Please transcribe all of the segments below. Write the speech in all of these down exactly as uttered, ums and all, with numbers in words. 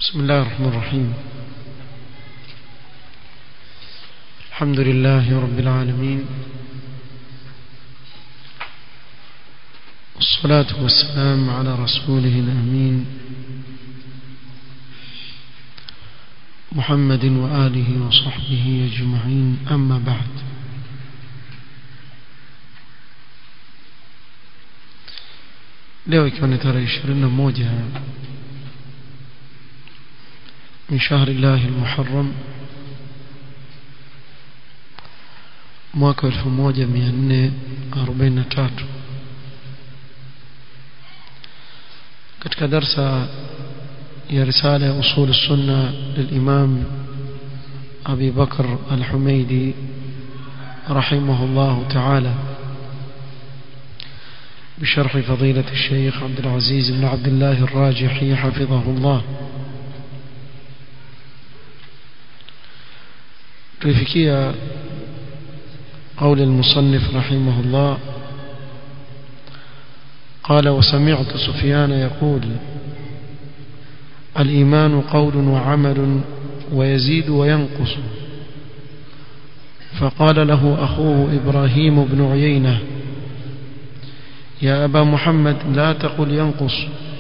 بسم الله الرحمن الرحيم. الحمد لله رب العالمين، والصلاة والسلام على رسوله الأمين محمد وآله وصحبه أجمعين، أما بعد. leo ikiwa ni tarehe ishirini na moja من شهر الله المحرم mwaka elfu moja mia nne arobaini na tatu, katika darsa ya risala ya usul sunna للإمام أبي بكر الحميدي رحمه الله تعالى بشرح فضيلة الشيخ عبد العزيز بن عبد الله الراجحي حفظه الله. تفكية قول المصنف رحمه الله قال: وسمعت سفيان يقول: الإيمان قول وعمل ويزيد وينقص. فقال له أخوه إبراهيم بن عيينة: يا أبا محمد لا تقل ينقص.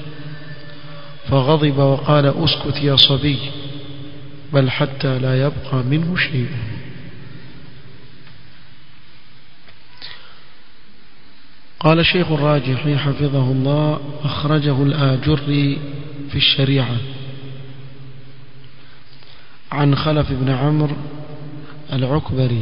فغضب وقال: أسكت يا صبي، بل حتى لا يبقى منه شيء. قال الشيخ الراجحي حفظه الله: أخرجه الآجري في الشريعة عن خلف بن عمرو العكبري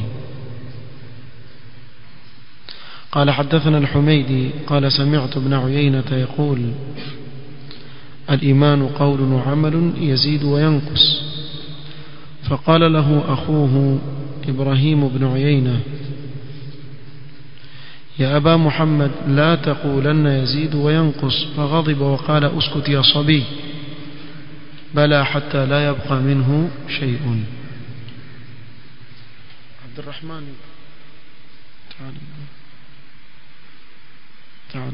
قال: حدثنا الحميدي قال: سمعت ابن عيينة يقول: الإيمان قول وعمل يزيد وينقص. فقال له أخوه إبراهيم بن عيينة: يا أبا محمد لا تقولن يزيد وينقص. فغضب وقال: أسكت يا صبي، بلى حتى لا يبقى منه شيء. عبد الرحمن تعال تعال.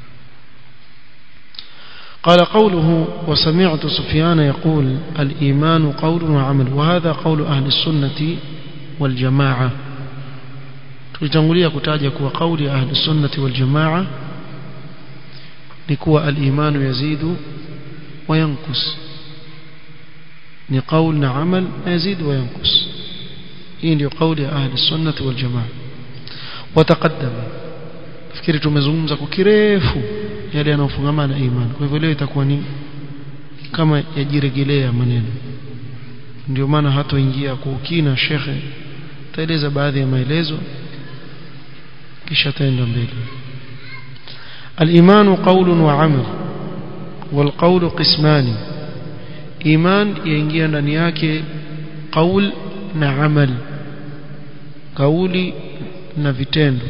قال: قوله وسمعت سفيان يقول: الإيمان قول وعمل، وهذا قول أهل السنة والجماعة. tulitangulia kutaja kuwa kauli ya ahli sunnati wal jamaa ni kuwa al-imanu yazidu wa yanqus, ni kauli na amal yazidu wa yanqus. hii ndio kauli ya ahli sunnati wal jamaa. wataqaddama, fikiri tumezungumza kwa kirefu yale yanayofungamana na imani, kwa hivyo leo itakuwa ni kama yajirejelea maneno, ndio maana hatoingia kwa kina. shekhe taeleza baadhi ya maelezo kisha taenda mbele. الإيمان قول وعمل، والقول قسمان. إيمان ينجي ndani yake qaul na amal, kauli na vitendo.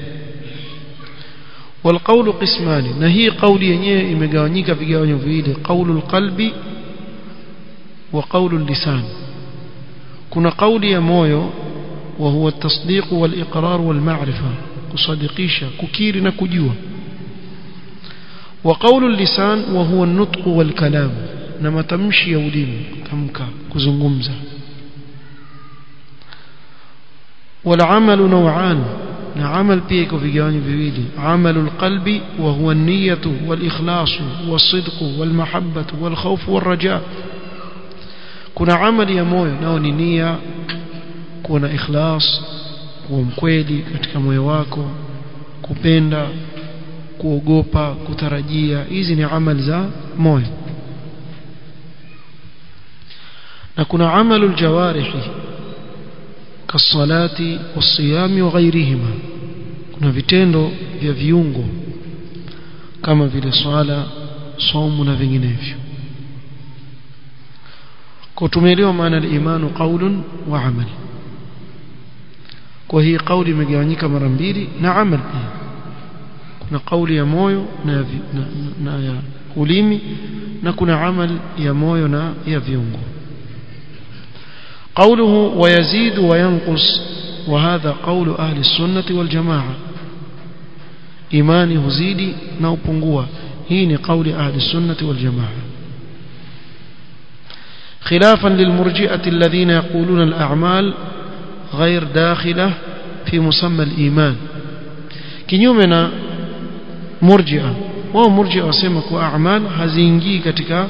والقول قسمان، na hii kauli yenyewe imegawanyika vigawanyo viwili: qaulul qalbi wa qaulul lisan. kuna kauli ya moyo wa huwa at-tasdiq wal iqrar wal ma'rifa, kusadikisha, kukiri na kujua. wa qaulul lisan wa huwa an-nutq wal kalam, na matamshi ya ulimi, tamka, kuzungumza. wal amalu naw'an, na amal pia iko vigawanyo viwili: amalul qalbi wa huwa an-niyyatu wal ikhlasu was-sidqu wal mahabbatu wal khawfu war raja. kuna amali ya moyo, nao ni nia, kuna ikhlas, kuwa mkweli katika moyo wako, kupenda, kuogopa, kutarajia. hizi ni amali za moyo. na kuna amalul jawarihi kasalati wasiyami wa ghairihima, kuna vitendo vya viungo kama vile swala, saumu na vinginevyo. kwa tumeelewa maana al-imanu qaulun wa amal. kwa hii kauli imegawanyika mara mbili na amal pia. kuna kauli ya moyo na ya, na, na ya ulimi, na kuna amal ya moyo na ya viungo. قوله ويزيد وينقص، وهذا قول أهل السنة والجماعة. إيماني هزيدي نوبنغوا، هين قول أهل السنة والجماعة. خلافا للمرجئة الذين يقولون الأعمال غير داخلة في مسمى الإيمان kinyume مرجئة wao مرجئة wasema kwa a'mal haziingii katika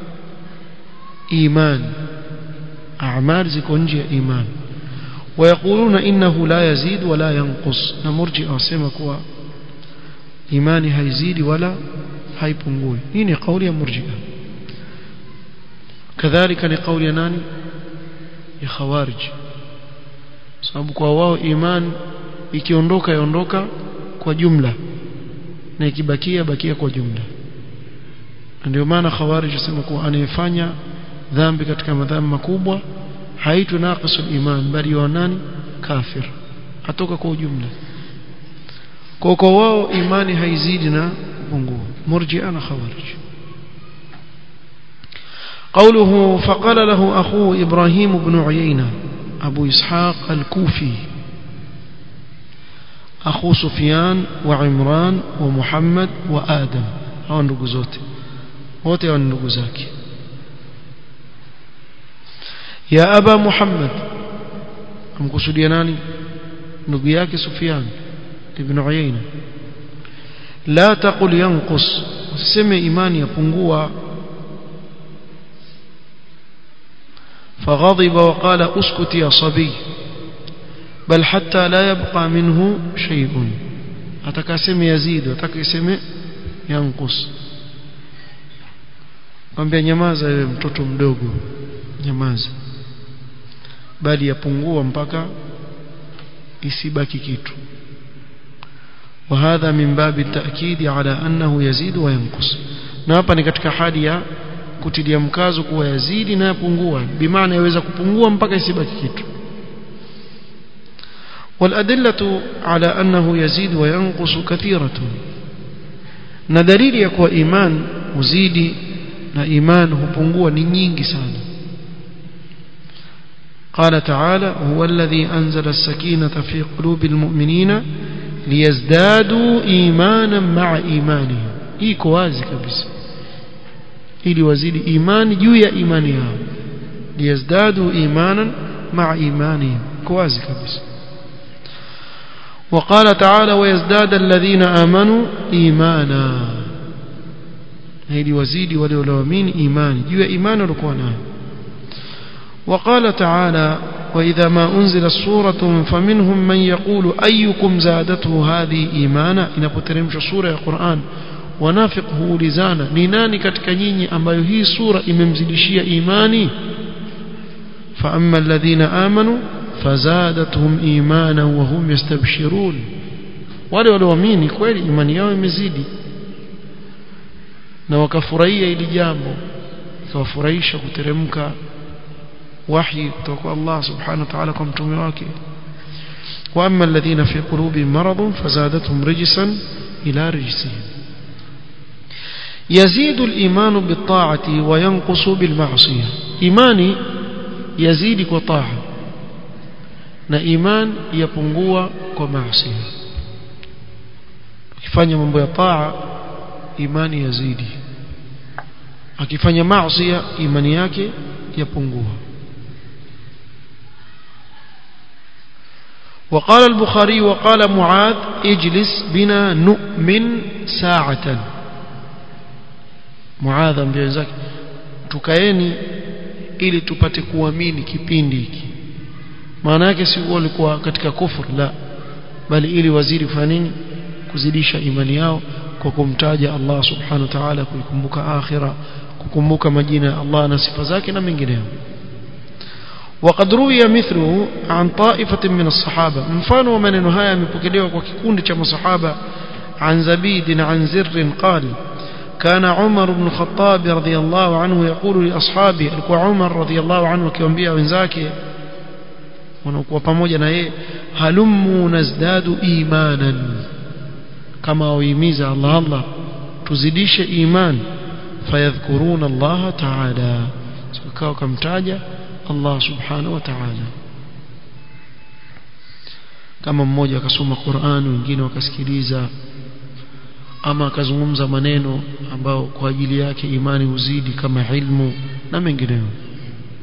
iman a'mal ziko nje ya iman ويقولون إنه لا يزيد ولا ينقص na مرجئة wasema kwa imani haizidi wala haipungui hii ni kauli ya مرجئة kadhalika ni kauli ya nani ya khawarij sababu kwa wao iman ikiondoka yaondoka kwa jumla na ikibakia bakia kwa jumla ndio maana khawarij wasema kuwa anayefanya dhambi katika madhambi makubwa haitwi naqisul iman bali wa nani kafir atoka kwa jumla kwa kwa wao imani haizidi na kupungua murji'a na khawarij قوله فقال له أخوه إبراهيم بن عيينة أبو إسحاق الكوفي أخو سفيان وعمران ومحمد وآدم هون نقزوتي wote wana ndugu zake ya aba muhammad amkusudia nani ndugu yake Sufyan ibn Uyayna la taqul yanqus usiseme imani yapungua فغضب وقال اسكت يا صبي بل حتى لا يبقى منه شيء atakaseme yazid atakaseme yanqus kwambia nyamaza wewe mtoto mdogo nyamaza bali yapungua mpaka isibaki kitu وهذا من باب التأكيد على أنه يزيد وينقص na hapa ni katika hali ya kutilia mkazo kuwa yazidi na yapungua bimaana yaweza kupungua mpaka isibaki kitu والأدلة على أنه يزيد وينقص كثيرة na dalili ya kuwa iman uzidi na iman hupungua ni nyingi sana قال تعالى هو الذي أنزل السكينة في قلوب المؤمنين ليزدادوا إيمانا مع إيمانهم iko wazi kabisa ili wazidi imani juu ya imani yao liyazdadu imanan ma'a imanihim iko wazi kabisa وقال تعالى ويزداد الذين آمنوا إيمانا ili wazidi wale walioamini imani juu ya imani walikuwa nayo وقال تعالى وإذا ما أنزل سورة فمنهم من يقول أيكم زادته هذه إيمانا inapoteremsha sura ya Qur'an wanafiq huulizana ni nani katika nyinyi ambayo hii sura imemzidishia imani fa amma alladhina amanu fazadatuhum imana wa hum yastabshirun wale walioamini kweli imani yao imezidi na wakafurahia ili jambo ikawafurahisha kuteremka wahi kutoka kwa Allah subhanahu wa ta'ala kwa mtume wake wa amma alladhina fi qulubihim maradun fazadatuhum rijsan ila rijsihim يزيد الإيمان بالطاعة وينقص بالمعصية إيماني يزيد كطاعة na iman yapungua kwa maasi akifanya mambo ya taa imani yazidi akifanya maasi imani yake yapungua وقال البخاري وقال معاذ اجلس بنا نؤمن ساعة معاذ ambaye zake tukaeni ili tupate kuamini kipindi hiki maana yake si walikuwa katika kufur la bali ili wazidi kufanya nini kuzidisha imani yao kwa kumtaja Allah subhanahu wa ta'ala kuikumbuka akhira kukumbuka majina ya Allah na sifa zake na mengineyo وقد روي مثله عن طائفة من الصحابة mfano wa maneno haya yamepokelewa kwa kikundi cha masahaba عن زبيد عن زر قال كان عمر بن الخطاب رضي الله عنه يقول لأصحابه alikuwa Umar رضي الله عنه akiwaambia wenzake wanakuwa pamoja na yeye halummu nazdadu imanan kama waimiza Allah Allah tuzidishe iman fayadhkuruna Allah ta'ala sikao kumtaja Allah subhanahu wa ta'ala kama mmoja akasoma Qur'an wengine wakasikiliza ama akazungumza maneno ambao kwa ajili yake imani uzidi kama ilmu na mengineyo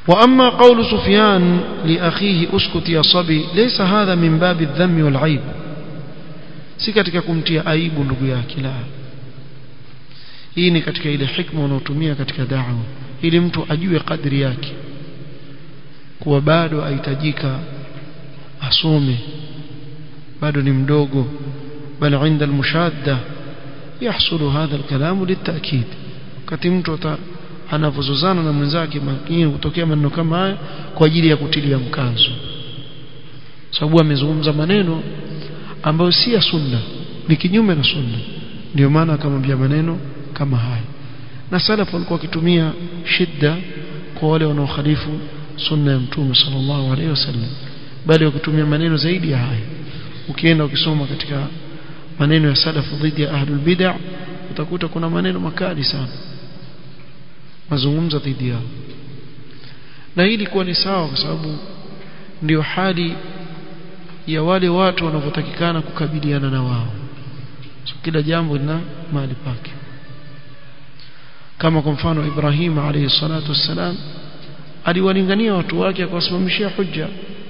وأما قول سفيان لأخيه أسكت يا صبي ليس هذا من باب الذم والعيب si katika kumtia aibu ndugu yake la hii ni katika ile hikma unaotumia katika da'wa ili mtu ajue kadri yake kuwa bado ahitajika asome bado ni mdogo bali عند المشاده يحصل هذا الكلام للتأكيد wakati mtu anavozozana na mwenzake makini kutokea maneno kama haya kwa ajili ya kutilia mkazo sababu amezungumza maneno ambayo si ya sunna ni kinyume na sunna ndio maana akamwambia maneno kama haya na salafu walikuwa wakitumia shida kwa wale wanaokhalifu sunna ya mtume sallallahu alaihi wasallam bali wakitumia maneno zaidi ya haya ukienda ukisoma katika maneno ya salafu dhidi ya ahlul bid'ah utakuta kuna maneno makali sana mazungumzo dhidi yao na hili kwa ni sawa kwa sababu ndio hali ya wale watu wanavyotakikana kukabiliana na wao so, kila jambo lina mahali pake kama kwa mfano Ibrahim alayhi salatu wassalam aliwalingania watu wake akawasimamishia hujja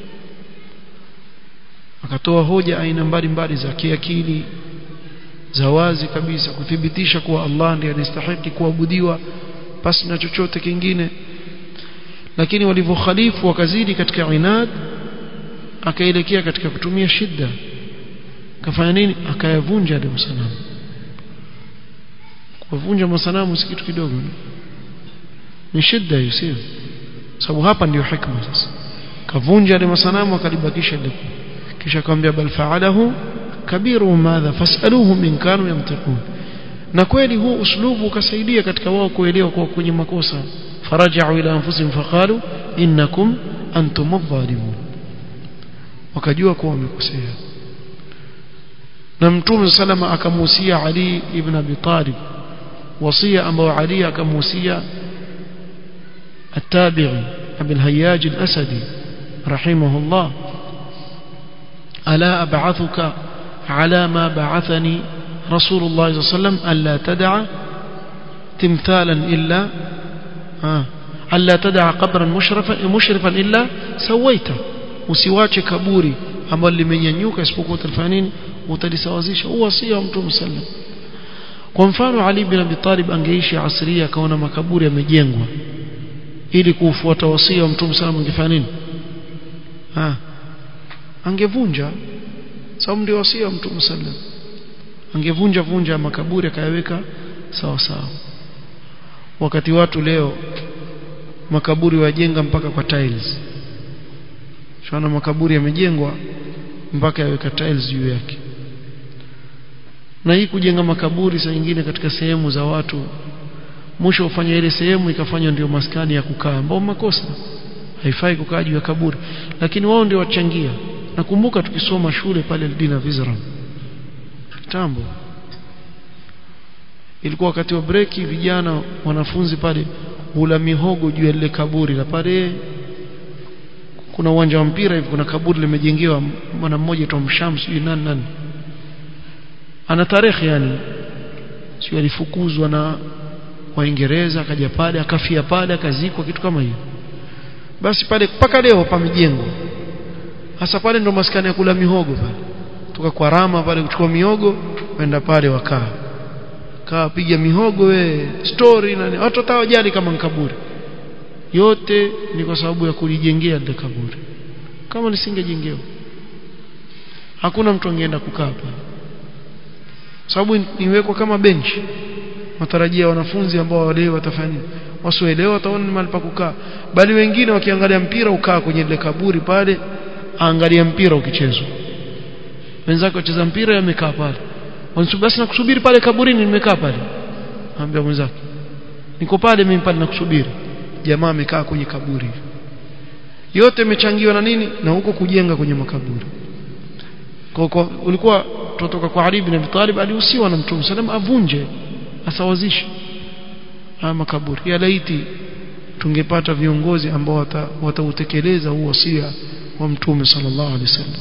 akatoa hoja aina mbalimbali za kiakili za wazi kabisa kuthibitisha kuwa Allah ndiye anastahili kuabudiwa pasi na chochote kingine lakini walivyokhalifu wakazidi katika inad akaelekea katika kutumia shida kafanya nini akayavunja ile masanamu kuvunja masanamu si kitu kidogo ni shida hiyo sio sababu hapa ndio hikma sasa kavunja ile masanamu akalibakisha ile kisha akamwambia bal fa'alahu kabiru madha fasaluhum in kanu yamtiqun na kweli huu uslubu ukasaidia katika wao kuelewa kwa kwenye makosa faraja'u ila anfusihim faqalu innakum antum adh-dhalimun wakajua kuwa wamekosea na mtume salama akamuhusia Ali ibn Abi Talib wasia ambao Ali akamuhusia at-tabi'i Abi al-Hayyaj al-Asadi rahimahullah ala ab'athuka ala ma ba'athani رسول الله صلى الله عليه وسلم ألا تدع تمثالا إلا آه ألا تدع قبرا مشرفا مشرفا إلا سويته usiwache kaburi ambalo limenyanyuka isipokuwa utafanya nini utalisawazisha uwasia wa Mtume sallam kwa mfano Ali bin Abi Talib angeishi asria akaona makaburi yamejengwa ili kufuata wasia wa Mtume sallam angefanya nini ah angevunja sababu ndio wasia wa Mtume sallam angevunja vunja makaburi akayaweka sawa sawa wakati watu leo makaburi wajenga mpaka kwa tiles shana makaburi yamejengwa mpaka yaweka tiles juu yake na hii kujenga makaburi saa nyingine katika sehemu za watu mwisho ufanye ile sehemu ikafanywa ndio maskani ya kukaa ambao makosa haifai kukaa juu ya kaburi lakini wao ndio wachangia nakumbuka tukisoma shule pale Dina Vizram kitambo ilikuwa wakati wa breki vijana wanafunzi pale hula mihogo juu ya ile kaburi la pale kuna uwanja wa mpira hivi kuna kaburi limejengewa mwana mmoja tu Mshamsi nani nani ana tarehe yani sio alifukuzwa na Waingereza akaja pale akafia pale akazikwa kitu kama hiyo basi pale mpaka leo pamejengwa hasa pale ndo maskani ya kula mihogo pale toka kwa Rama pale kuchukua mihogo wenda pale wakaa kaa piga mihogo we story nani watu tawajali kama kaburi yote ni kwa sababu ya kulijengea ile kaburi kama lisingejengewa hakuna mtu angeenda kukaa pale sababu niwekwa kama bench matarajia wanafunzi ambao wale watafanya wasioelewa wataona ni mahali pa kukaa bali wengine wakiangalia mpira ukaa kwenye ile kaburi pale aangalia mpira ukichezwa wenzake wacheza mpira yamekaa pale wanasubiri basi nakusubiri pale kaburini nimekaa pale anambia mwenzake niko pale mimi pale nakusubiri jamaa amekaa kwenye kaburi yote imechangiwa na nini na huko kujenga kwenye makaburi kwa, kwa ulikuwa tutoka kwa Ali bin Abi Talib alihusiwa na Mtume sallam avunje asawazishe haya makaburi ya laiti tungepata viongozi ambao watautekeleza huo wasia wa Mtume sallallahu alaihi wasallam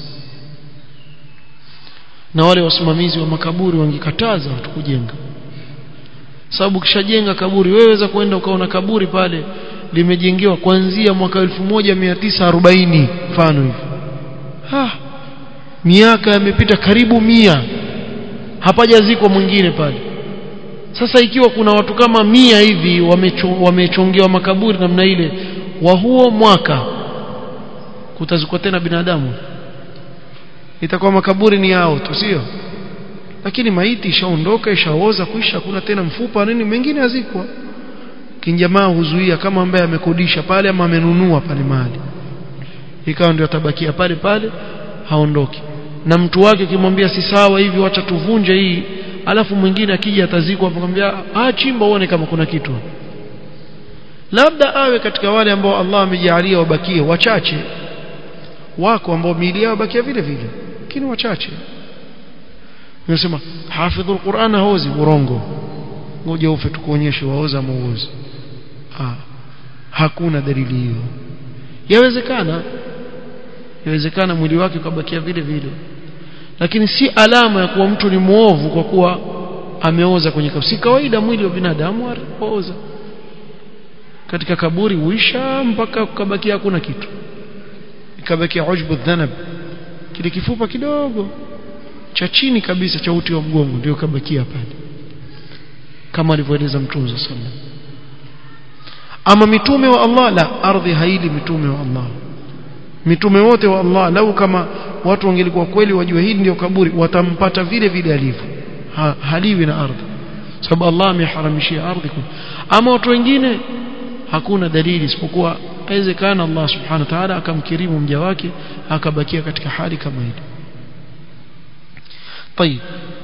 na wale wasimamizi wa makaburi wangekataza watu kujenga sababu kishajenga kaburi wewe waweza kwenda ukaona kaburi pale limejengewa kuanzia mwaka elfu moja mia tisa arobaini mfano hivi. Ha, miaka yamepita karibu mia, hapajazikwa mwingine pale. Sasa ikiwa kuna watu kama mia hivi wamechongewa makaburi namna ile, wa huo mwaka kutazikwa tena binadamu, itakuwa makaburi ni yao tu, sio? Lakini maiti ishaondoka, ishaoza, kuisha, kuna tena mfupa nini mengine azikwa. Kinjamaa huzuia kama ambaye amekodisha pale ama amenunua pale mahali, ikawa ndio atabakia pale pale, haondoki. Na mtu wake kimwambia si sawa hivi, wacha tuvunje hii, alafu mwingine akija atazikwa akamwambia ah, chimba uone kama kuna kitu. Labda awe katika wale ambao Allah amejalia wabakie wachache, wako ambao miili yao bakia vile vile, lakini wachache. Unasema hafidhul Qur'an haozi, urongo. Ngoja ufe tukuonyeshe waoza muozi. Ah, hakuna dalili hiyo. Yawezekana yawezekana mwili wake ukabakia vile vile, lakini si alama ya kuwa mtu ni muovu kwa kuwa ameoza kwenye kaburi. Si kawaida mwili wa binadamu aoza katika kaburi, uisha mpaka kubakia hakuna kitu, ikabakia ujbu dhanab, kile kifupa kidogo cha chini kabisa cha uti wa mgongo ndio kabakia pale, kama alivyoeleza Mtume sallallahu alaihi wasallam. Ama mitume wa Allah, la, ardhi haili mitume wa Allah. Mitume wote wa Allah, lau kama watu wangelikuwa kweli wajue hili ndio kaburi, watampata vile vile alivyo, ha, haliwi na ardhi, sababu Allah ameharamishia ardhi. Ama watu wengine hakuna dalili isipokuwa inawezekana Allah subhanahu wa ta'ala akamkirimu mja wake akabakia katika hali kama ile. طيب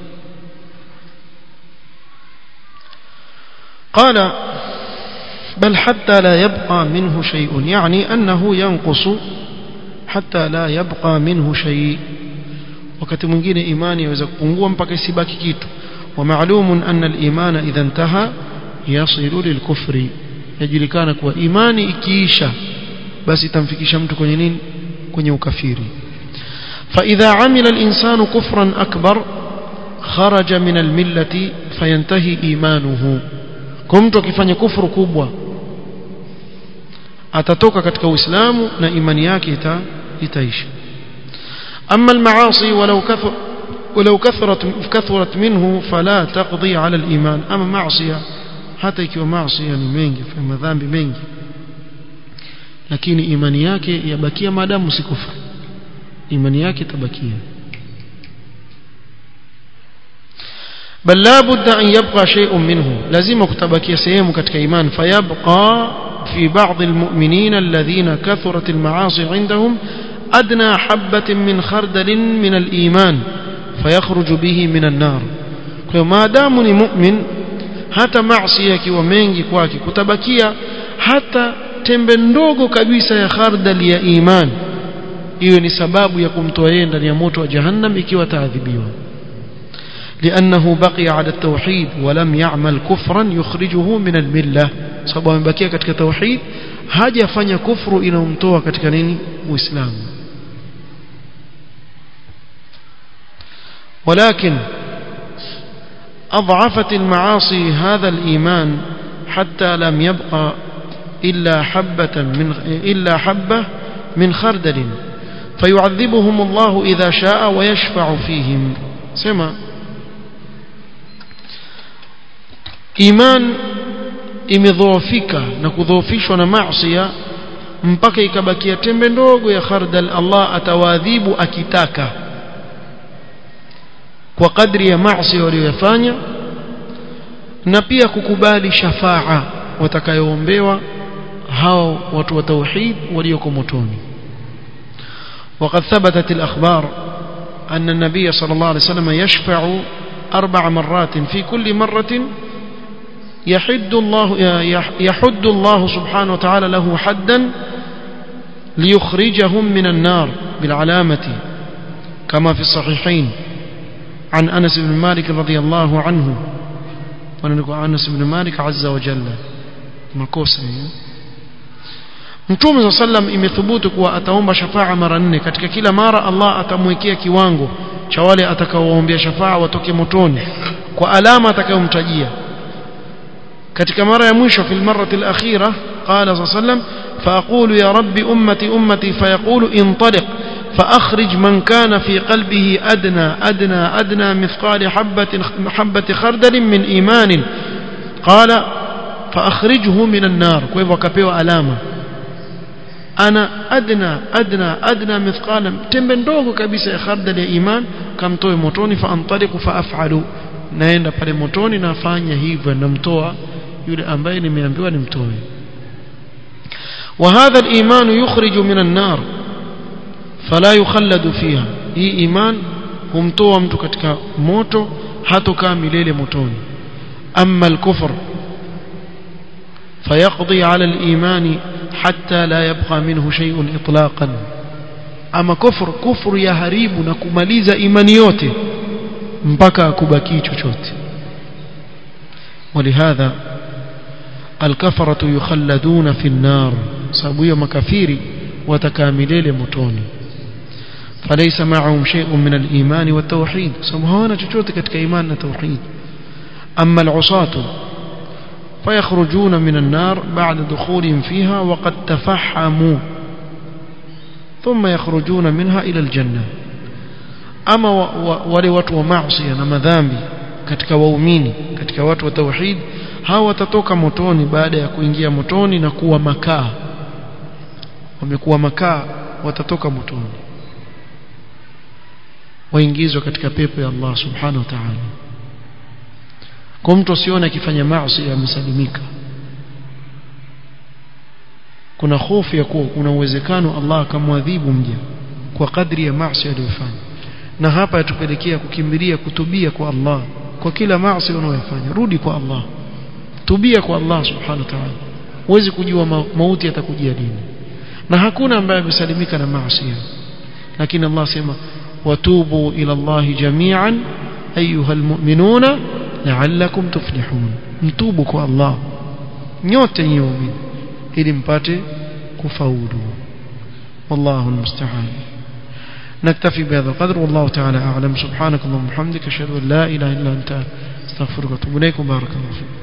قال بل حتى لا يبقى منه شيء، يعني أنه ينقص حتى لا يبقى منه شيء. wakati mwingine imani yaweza kupungua mpaka isibaki kitu. ومعلوم أن الإيمان إذا انتهى يصل للكفر، yajulikana kuwa imani ikiisha basi itamfikisha mtu kwenye nini? Kwenye ukafiri. فإذا عمل الإنسان كفرا أكبر خرج من الملة فينتهي إيمانه. kwa mtu akifanya kufuru kubwa atatoka katika Uislamu na imani yake ita, itaisha. أما المعاصي ولو كثر ولو كثرت كثرت منه فلا تقضي على الإيمان. أما معصية hata ikiwa maasiya ni mengi, fa madhambi mengi, lakini imani yake yabakia maadamu si kufuru, imani yake tabakia. bal la budda an yabqa shay'un minhu, lazima kutabakia sehemu katika imani. fayabqa fi ba'd almu'minin alladhina kathurat almaasi 'indahum adna habatin min khardalin min aliman fayakhruju bihi min an-nar. kwa maadamu ni mu'min, hata maasi yakiwa mengi kwake, kutabakia hata tembe ndogo kabisa ya khardal ya iman, hiyo ni sababu ya kumtoa yeye ndani ya moto wa jahannam ikiwa taadhibiwa. لأنه بقي على التوحيد ولم يعمل كفرا يخرجه من الملة، sababu amebakia katika tauhid, hajafanya kufru inayomtoa katika nini? Uislamu. ولكن أضعفت المعاصي هذا الإيمان حتى لم يبقى إلا حبة من إلا حبة من خردل فيعذبهم الله إذا شاء ويشفع فيهم. سمع إيمان imedhoofika na kudhoofishwa na maasiya mpaka ikabakia tembe ndogo ya khardal, Allah atawaadhibu akitaka kwa kadri ya maasi waliyofanya, na pia kukubali shafaa watakayoombewa hao watu wa tauhid walioko motoni. وقد ثبتت الأخبار أن النبي صلى الله عليه وسلم يشفع أربع مرات في كل مرة يحد الله يحد الله سبحانه وتعالى له حدا ليخرجهم من النار بالعلامة كما في الصحيحين عن أنس بن مالك رضي الله عنه. ونقول أنس بن مالك عز وجل مكوسة. Mtume صلى الله عليه وسلم imethubutu kuwa ataomba shafaa mara nne, katika kila mara Allah atamwekea kiwango cha wale atakaoombea shafaa watoke motoni kwa alama atakayomtajia. katika mara ya mwisho fi almarrati alakhira qala sallam فأقول يا رب أمتي أمتي فيقول انطلق فأخرج من كان في قلبه أدنى أدنى أدنى مثقال حبة, حبة خردل من إيمان قال فأخرجه من النار كيف وكبيو ألاما أنا أدنى أدنى أدنى مثقال تنبندوه كبيسة خردل إيمان كم توي موتوني فأنطلق فأفعل naenda pale motoni nafanya hivyo namtoa yule ambaye nimeambiwa nimtoe. وهذا الإيمان يخرج من النار فلا يخلد فيها. hii iman humtoa mtu katika moto hatokaa milele motoni. أما الكفر فيقضي على الإيمان حتى لا يبقى منه شيء إطلاقا. أما كفر كفر يهريب نكمaliza imani yote mpaka kubaki chochote. ولهذا الكفرة يخلدون في النار sababu ya makafiri watakaa milele motoni. فليس معهم شيء من الإيمان والتوحيد sababu hawana chochote katika imani na tauhid. أما العصاة فيخرجون من النار بعد دخولهم فيها وقد تفحموا ثم يخرجون منها إلى الجنة. أما wale watu wa maasi na madhambi katika waumini katika watu wa tauhid hawa watatoka motoni baada ya kuingia motoni na kuwa makaa, wamekuwa makaa, watatoka motoni waingizwa katika pepo ya Allah subhanahu wa ta'ala. Kwa mtu asione akifanya maasi amesalimika, kuna hofu ya kuwa kuna uwezekano Allah akamwadhibu mja kwa kadri ya maasi aliyofanya. Na hapa yatupelekea kukimbilia kutubia kwa Allah kwa kila maasi unayofanya. Rudi kwa Allah, tubia kwa Allah subhanahu wa ta'ala. Huwezi kujua mauti yatakujia lini, na hakuna ambaye amesalimika na maasi. Lakini Allah sema watubu ila Allah jami'an ayuha almu'minuna la'allakum tuflihun. mtubu kwa Allah nyote nyinyi ili mpate kufaulu. والله المستعان. نكتفي بهذا القدر والله تعالى أعلم. سبحانك اللهم وبحمدك أشهد أن لا إله إلا أنت استغفرك وأتوب إليك. بارك الله فيك.